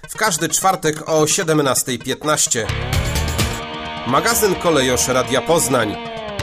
w każdy czwartek o 17:15. Magazyn Kolejosz Radia Poznań.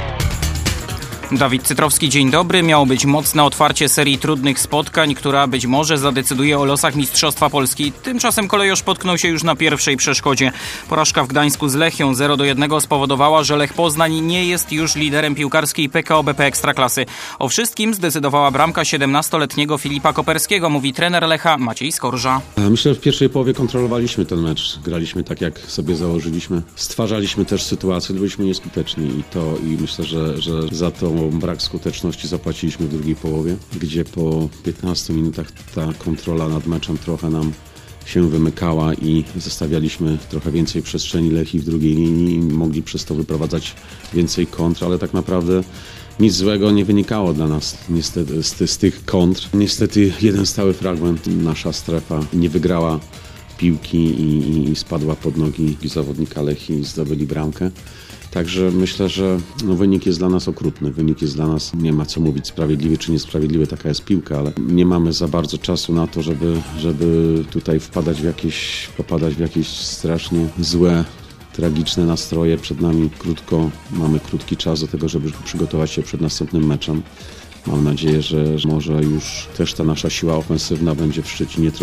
Dawid Cytrowski, dzień dobry. Miało być mocne otwarcie serii trudnych spotkań, która być może zadecyduje o losach Mistrzostwa Polski. Tymczasem Kolejosz potknął się już na pierwszej przeszkodzie. Porażka w Gdańsku z Lechią 0-1 spowodowała, że Lech Poznań nie jest już liderem piłkarskiej PKO BP Ekstraklasy. O wszystkim zdecydowała bramka 17-letniego Filipa Koperskiego, mówi trener Lecha Maciej Skorża. Myślę, że w pierwszej połowie kontrolowaliśmy ten mecz. Graliśmy tak, jak sobie założyliśmy. Stwarzaliśmy też sytuację, byliśmy nieskuteczni i myślę, że za to brak skuteczności zapłaciliśmy w drugiej połowie, gdzie po 15 minutach ta kontrola nad meczem trochę nam się wymykała i zostawialiśmy trochę więcej przestrzeni Lechii w drugiej linii i mogli przez to wyprowadzać więcej kontr, ale tak naprawdę nic złego nie wynikało dla nas niestety z tych kontr. Niestety jeden stały fragment, nasza strefa nie wygrała piłki i spadła pod nogi zawodnika Lechii i zdobyli bramkę. Także myślę, że wynik jest dla nas okrutny. Wynik jest dla nas, nie ma co mówić, sprawiedliwy czy niesprawiedliwy, taka jest piłka, ale nie mamy za bardzo czasu na to, żeby tutaj popadać w jakieś strasznie złe, tragiczne nastroje. Przed nami mamy krótki czas do tego, żeby przygotować się przed następnym meczem. Mam nadzieję, że może już też ta nasza siła ofensywna będzie w Szczecinie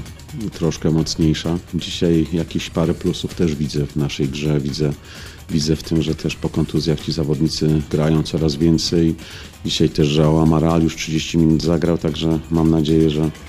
troszkę mocniejsza. Dzisiaj jakieś parę plusów też widzę w naszej grze. Widzę w tym, że też po kontuzjach ci zawodnicy grają coraz więcej. Dzisiaj też João Amaral już 30 minut zagrał, także mam nadzieję,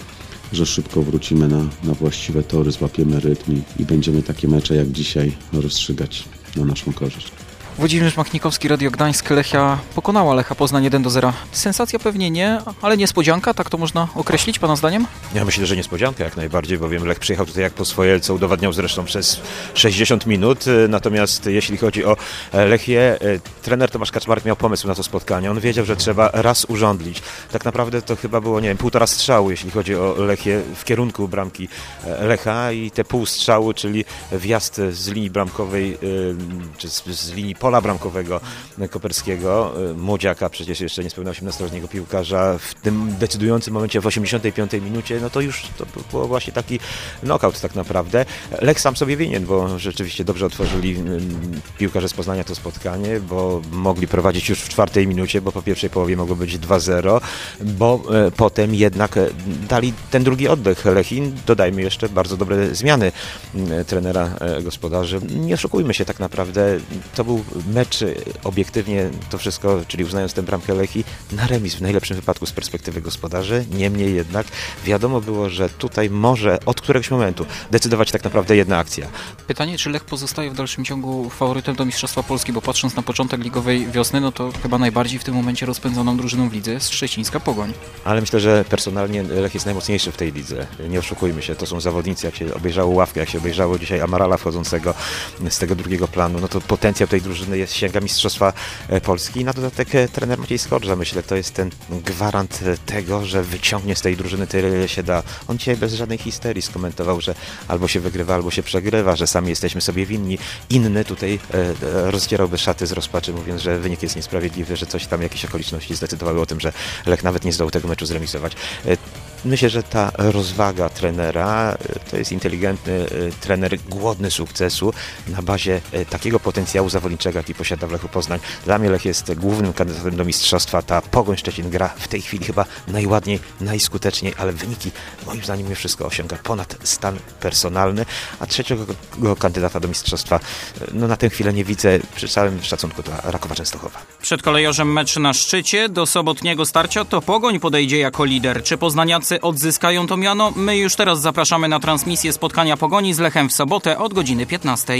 że szybko wrócimy na właściwe tory, złapiemy rytm i będziemy takie mecze jak dzisiaj rozstrzygać na naszą korzyść. Włodzimierz Machnikowski, Radio Gdańsk. Lechia pokonała Lecha Poznań 1-0. Sensacja pewnie nie, ale niespodzianka, tak to można określić pana zdaniem? Ja myślę, że niespodzianka jak najbardziej, bowiem Lech przyjechał tutaj jak po swoje, co udowadniał zresztą przez 60 minut. Natomiast jeśli chodzi o Lechię, trener Tomasz Kaczmarek miał pomysł na to spotkanie. On wiedział, że trzeba raz urządlić. Tak naprawdę to chyba było, 1,5 strzału, jeśli chodzi o Lechię w kierunku bramki Lecha i te pół strzału, czyli wjazd z linii bramkowej, czy z linii pola bramkowego Koperskiego, młodziaka, przecież jeszcze niespełna 18-letniego piłkarza, w tym decydującym momencie w 85 minucie, no to już to było właśnie taki knockout tak naprawdę. Lech sam sobie winien, bo rzeczywiście dobrze otworzyli piłkarze z Poznania to spotkanie, bo mogli prowadzić już w 4 minucie, bo po pierwszej połowie mogło być 2-0, bo potem jednak dali ten drugi oddech Lechin. Dodajmy jeszcze bardzo dobre zmiany trenera gospodarzy. Nie oszukujmy się tak naprawdę, to był mecz obiektywnie to wszystko, czyli uznając tę bramkę Lechii, na remis w najlepszym wypadku z perspektywy gospodarzy. Niemniej jednak wiadomo było, że tutaj może od któregoś momentu decydować tak naprawdę jedna akcja. Pytanie, czy Lech pozostaje w dalszym ciągu faworytem do Mistrzostwa Polski, bo patrząc na początek ligowej wiosny, no to chyba najbardziej w tym momencie rozpędzoną drużyną w lidze jest szczecińska Pogoń. Ale myślę, że personalnie Lech jest najmocniejszy w tej lidze. Nie oszukujmy się, to są zawodnicy, jak się obejrzało ławkę, jak się obejrzało dzisiaj Amarala wchodzącego z tego drugiego planu, no to potencjał tej drużyny sięga Mistrzostwa Polski. Na dodatek trener Maciej Skorża, myślę, to jest ten gwarant tego, że wyciągnie z tej drużyny tyle, ile się da. On dzisiaj bez żadnej histerii skomentował, że albo się wygrywa, albo się przegrywa, że sami jesteśmy sobie winni. Inny tutaj rozdzierałby szaty z rozpaczy, mówiąc, że wynik jest niesprawiedliwy, że coś tam, jakieś okoliczności zdecydowały o tym, że Lech nawet nie zdołał tego meczu zremisować. Myślę, że ta rozwaga trenera to jest inteligentny trener, głodny sukcesu na bazie takiego potencjału zawodniczego, jaki posiada w Lechu Poznań. Dla mnie Lech jest głównym kandydatem do mistrzostwa. Ta Pogoń Szczecin gra w tej chwili chyba najładniej, najskuteczniej, ale wyniki moim zdaniem mimo wszystko osiąga ponad stan personalny, a trzeciego kandydata do mistrzostwa na tę chwilę nie widzę, przy całym szacunku dla Rakowa Częstochowa. Przed Kolejorzem mecz na szczycie. Do sobotniego starcia to Pogoń podejdzie jako lider. Czy poznaniacy odzyskają to miano? My już teraz zapraszamy na transmisję spotkania Pogoni z Lechem w sobotę od godziny 15.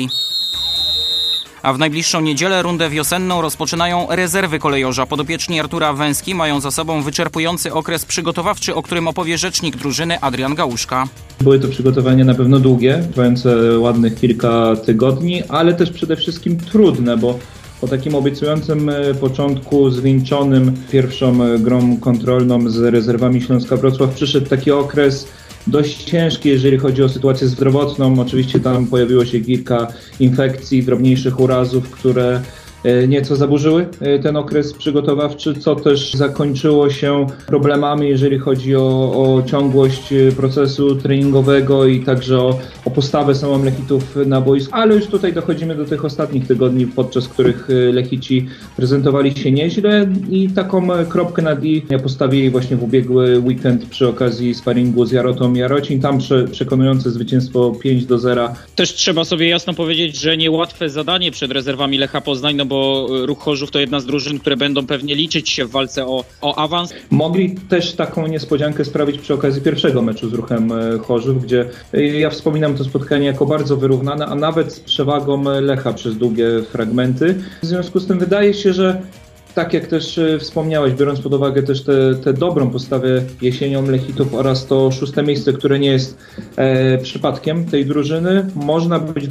A w najbliższą niedzielę rundę wiosenną rozpoczynają rezerwy Kolejorza. Podopieczni Artura Węski mają za sobą wyczerpujący okres przygotowawczy, o którym opowie rzecznik drużyny Adrian Gałuszka. Były to przygotowania na pewno długie, trwające ładnych kilka tygodni, ale też przede wszystkim trudne, bo po takim obiecującym początku zwieńczonym pierwszą grą kontrolną z rezerwami Śląska Wrocław przyszedł taki okres dość ciężki, jeżeli chodzi o sytuację zdrowotną. Oczywiście tam pojawiło się kilka infekcji, drobniejszych urazów, które nieco zaburzyły ten okres przygotowawczy, co też zakończyło się problemami, jeżeli chodzi o ciągłość procesu treningowego i także o postawę samą Lechitów na boisku. Ale już tutaj dochodzimy do tych ostatnich tygodni, podczas których Lechici prezentowali się nieźle i taką kropkę na i postawili właśnie w ubiegły weekend przy okazji sparingu z Jarotą Jarocin. Tam przekonujące zwycięstwo 5-0. Też trzeba sobie jasno powiedzieć, że niełatwe zadanie przed rezerwami Lecha Poznań, no bo Ruch Chorzów to jedna z drużyn, które będą pewnie liczyć się w walce o awans. Mogli też taką niespodziankę sprawić przy okazji pierwszego meczu z Ruchem Chorzów, gdzie ja wspominam to spotkanie jako bardzo wyrównane, a nawet z przewagą Lecha przez długie fragmenty. W związku z tym wydaje się, że tak jak też wspomniałeś, biorąc pod uwagę też tę dobrą postawę jesienią Lechitów oraz to 6. miejsce, które nie jest przypadkiem tej drużyny, można być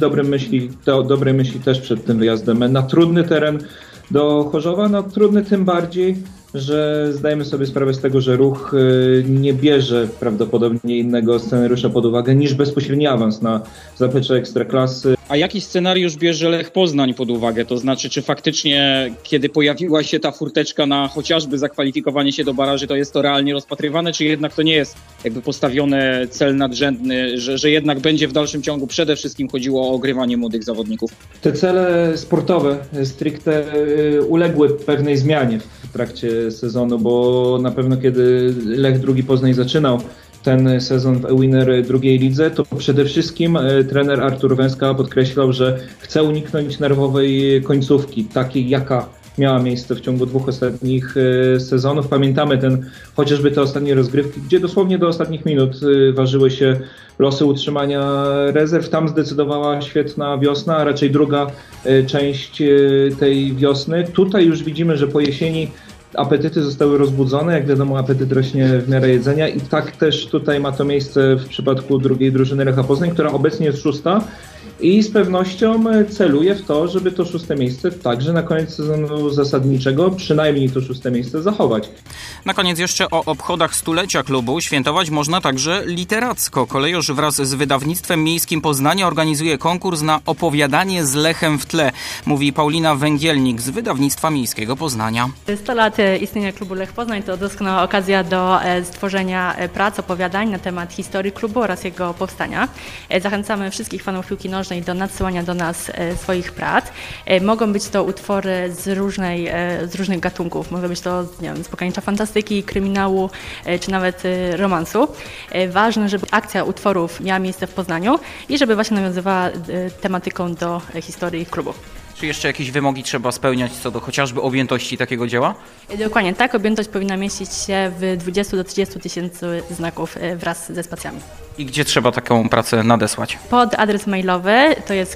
dobrej myśli też przed tym wyjazdem na trudny teren do Chorzowa. No trudny tym bardziej, że zdajemy sobie sprawę z tego, że Ruch nie bierze prawdopodobnie innego scenariusza pod uwagę niż bezpośredni awans na zaplecze Ekstraklasy. A jaki scenariusz bierze Lech Poznań pod uwagę? To znaczy, czy faktycznie, kiedy pojawiła się ta furteczka na chociażby zakwalifikowanie się do baraży, to jest to realnie rozpatrywane, czy jednak to nie jest jakby postawiony cel nadrzędny, że jednak będzie w dalszym ciągu przede wszystkim chodziło o ogrywanie młodych zawodników? Te cele sportowe stricte uległy pewnej zmianie w trakcie sezonu, bo na pewno kiedy Lech II Poznań zaczynał ten sezon w e-Winner drugiej lidze, to przede wszystkim trener Artur Węska podkreślał, że chce uniknąć nerwowej końcówki, takiej jaka miała miejsce w ciągu 2 ostatnich sezonów. Pamiętamy chociażby te ostatnie rozgrywki, gdzie dosłownie do ostatnich minut ważyły się losy utrzymania rezerw. Tam zdecydowała świetna wiosna, a raczej druga część tej wiosny. Tutaj już widzimy, że po jesieni apetyty zostały rozbudzone. Jak wiadomo, apetyt rośnie w miarę jedzenia i tak też tutaj ma to miejsce w przypadku drugiej drużyny Lecha Poznań, która obecnie jest 6. I z pewnością celuje w to, żeby to 6. miejsce także na koniec sezonu zasadniczego, przynajmniej to 6. miejsce zachować. Na koniec jeszcze o obchodach 100-lecia klubu. Świętować można także literacko. Kolejorz wraz z wydawnictwem miejskim Poznania organizuje konkurs na opowiadanie z Lechem w tle, mówi Paulina Węgielnik z wydawnictwa miejskiego Poznania. 100 lat istnienia klubu Lech Poznań to doskonała okazja do stworzenia prac, opowiadań na temat historii klubu oraz jego powstania. Zachęcamy wszystkich fanów piłki nożnej do nadsyłania do nas swoich prac. Mogą być to utwory z różnych gatunków. Może być to, nie wiem, z pogranicza fantastyki, kryminału czy nawet romansu. Ważne, żeby akcja utworów miała miejsce w Poznaniu i żeby właśnie nawiązywała tematyką do historii klubu. Czy jeszcze jakieś wymogi trzeba spełniać co do chociażby objętości takiego dzieła? Dokładnie tak. Objętość powinna mieścić się w 20 do 30 tysięcy znaków wraz ze spacjami. I gdzie trzeba taką pracę nadesłać? Pod adres mailowy to jest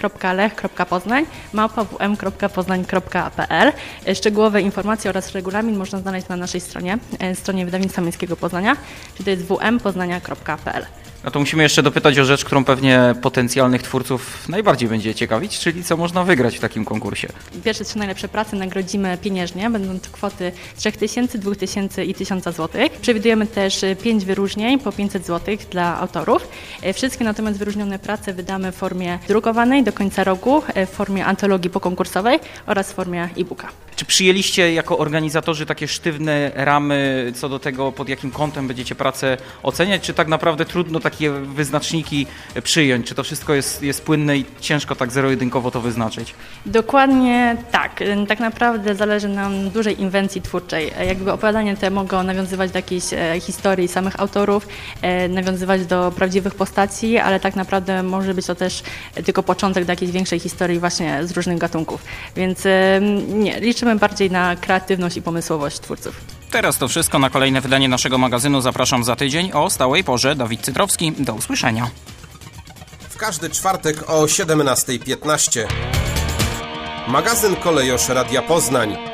konkurs.lech.poznań@wm.poznań.pl. Szczegółowe informacje oraz regulamin można znaleźć na naszej stronie Wydawnictwa Miejskiego Poznania, czyli to jest wmpoznania.pl. No to musimy jeszcze dopytać o rzecz, którą pewnie potencjalnych twórców najbardziej będzie ciekawić, czyli co można wygrać w takim konkursie. Pierwsze 3 najlepsze prace nagrodzimy pieniężnie, będą to kwoty 3000, 2000 i 1000 zł. Przewidujemy też 5 wyróżnień po 500 zł dla autorów. Wszystkie natomiast wyróżnione prace wydamy w formie drukowanej do końca roku, w formie antologii pokonkursowej oraz w formie e-booka. Czy przyjęliście jako organizatorzy takie sztywne ramy co do tego, pod jakim kątem będziecie pracę oceniać, czy tak naprawdę trudno takie wyznaczniki przyjąć? Czy to wszystko jest płynne i ciężko tak zero-jedynkowo to wyznaczyć? Dokładnie tak. Tak naprawdę zależy nam dużej inwencji twórczej. Jakby opowiadania te mogą nawiązywać do jakiejś historii samych autorów, nawiązywać do prawdziwych postaci, ale tak naprawdę może być to też tylko początek do jakiejś większej historii właśnie z różnych gatunków. Więc nie, liczymy bardziej na kreatywność i pomysłowość twórców. Teraz to wszystko. Na kolejne wydanie naszego magazynu zapraszam za tydzień o stałej porze. Dawid Cytrowski. Do usłyszenia. W każdy czwartek o 17:15. Magazyn Kolejosz Radia Poznań.